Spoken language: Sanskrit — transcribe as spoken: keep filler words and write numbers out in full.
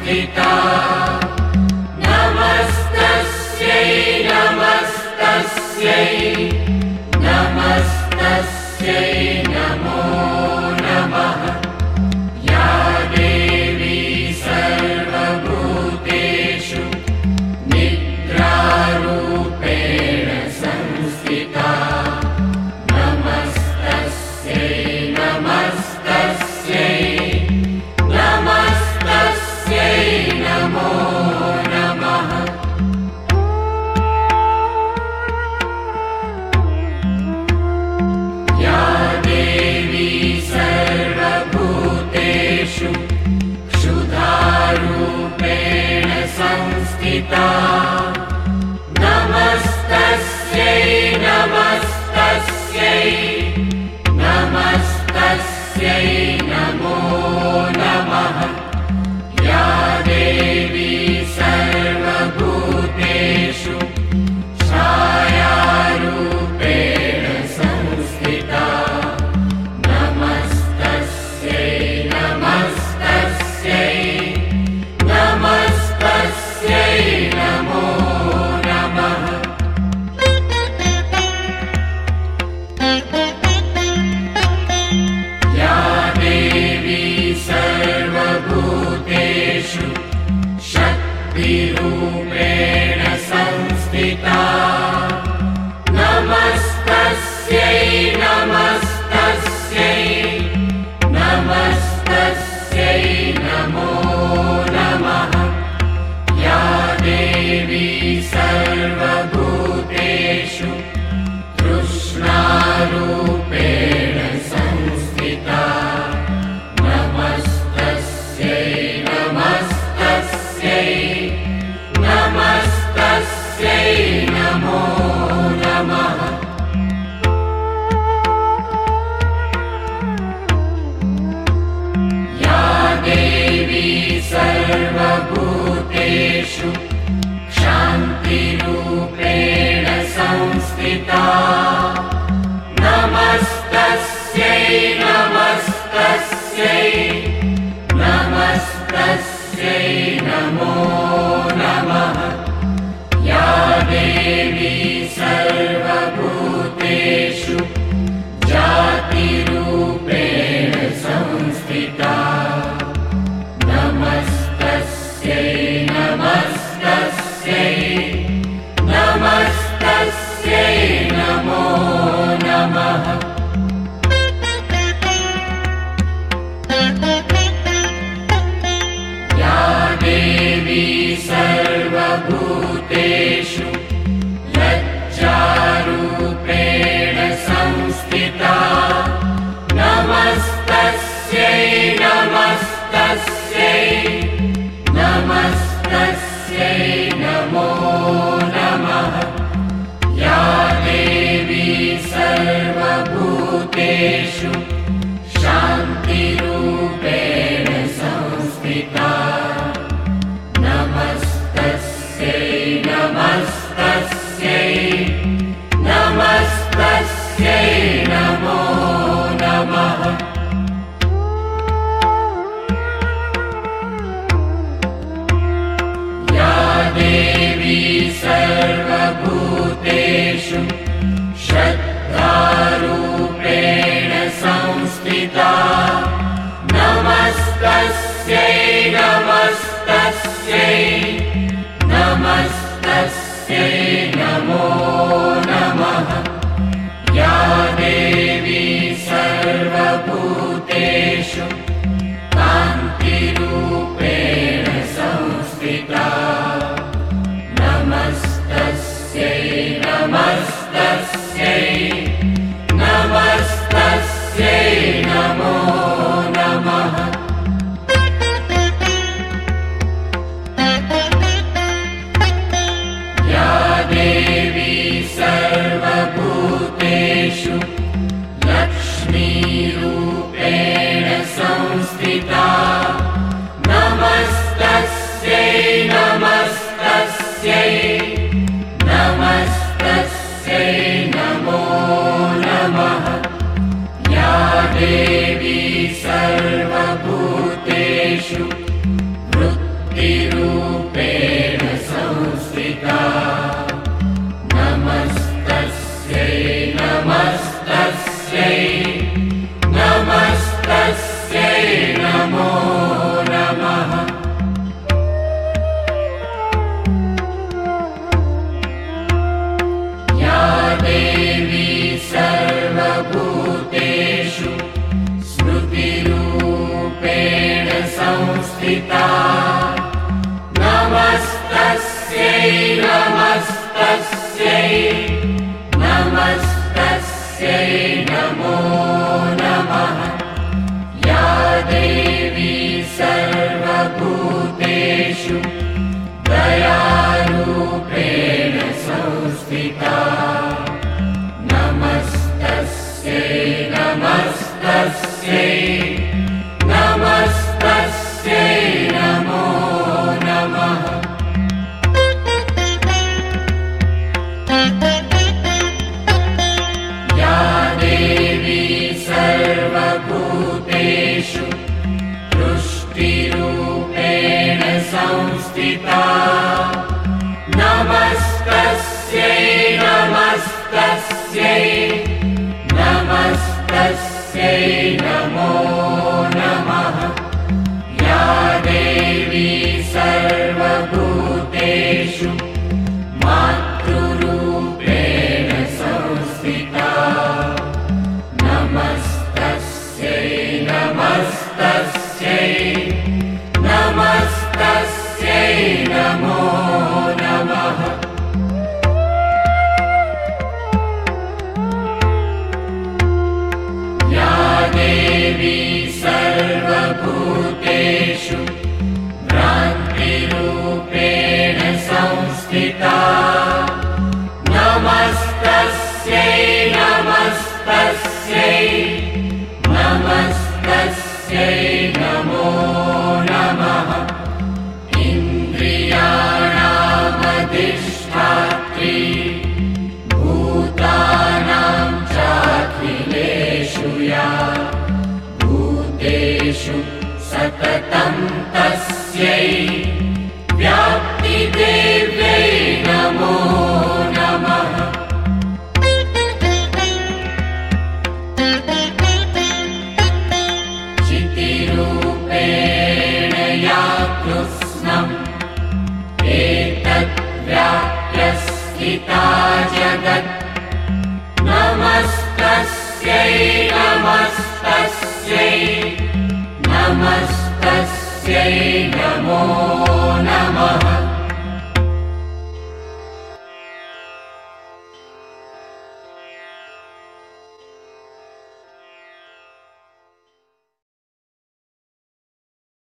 संस्थिता नमस्तस्यै नमस्तस्यै नमस्तस्यै नमो नमः या देवी सर्वभूतेषु निद्रारूपेण संस्थिता नमस्तस्यै नमस्तस्यै नमस्तस्यै नमो नमः या देवी सर्वभूतेषु क्षुधारूपेण संस्थिता नमस्तस्यै नमस्तस्यै नमस्तस्यै नमो नमः या देवी सर्वभूतेषु छायारूपेण संस्थिता नमस्तस्यै नमस्तस्यै नमस्तस्यै नमो नमः या देवी सर्वभूतेषु शक्तिरूपेण संस्थिता नमस्तस्यै नमस्तस्यै नमस्तस्यै नमो नमः या देवी सर्वभूतेषु तृष्णारूपेण संस्थिता नमस्तस्यै नमस्तस्यै नमस्तस्यै नमो नमः या देवी सर्वभूतेषु शान्तिरूपेण संस्थिता नमस्तस्यै नमस्तस्यै नमस्तस्यै नमो नमः या देवी सर्वभूतेषु जातिरूपेण संस्थिता नमस्तस्यै नमस्तस्यै नमस्तस्यै नमो नमः या देवी सर्वभूतेषु लज्जारूपेण संस्थिता नमस्तस्यै नमस्तस्यै नमस्तस्यै नमो नमः या देवी सर्वभूतेषु शान्तिरूपेण संस्थिता नमस्तस्यै नमस्तस्यै नमस्तस्यै नमो नमः या देवी सर्वभूतेषु श्रद्धारूपेण संस्थिता नमस्तस्यै नमस्तस्यै नमस्तस्यै नमो नमः या देवी सर्वभूतेषु कान्तिरूपेण संस्थिता नमस्तस्यै नमस्तस्यै नमस्तस्यै नमो नमः या देवी संस्थिता नमस्तस्यै नमस्तस्यै नमस्तस्यै नमो नमः या देवी सर्वभूतेषु दयारूपेण संस्थिता नमस्तस्यै नमस्तस्यै नमस्तस्यै नमो नमः या देवी सर्वभूतेषु तुष्टिरूपेण संस्थिता नमस्तस्यै नमस्तस्यै नमस्तस्यै नमो नमः या देवी सर्वभूतेषु मातृरूपेण संस्थिता नमस्तस्यै नमस्तस्यै नमस्तस्यै नमो नमः या देवी सर्वभूतेषु भ्रान्तिरूपेण संस्थिता नमस्तस्यै नमस्तस्यै नमस्तस्यै नमो नमः इन्द्रियाणामधिष्ठात्री भूतानां चाखिलेषु या भूतेषु सततं तस्यै व्याप्तिदेव्यै नमो नमः चितिरूपेण या कृत्स्नम् एतद्व्याप्य स्थिता जगत् नमस्तस्यै नमस्तस्यै नमस्तस्यै नमो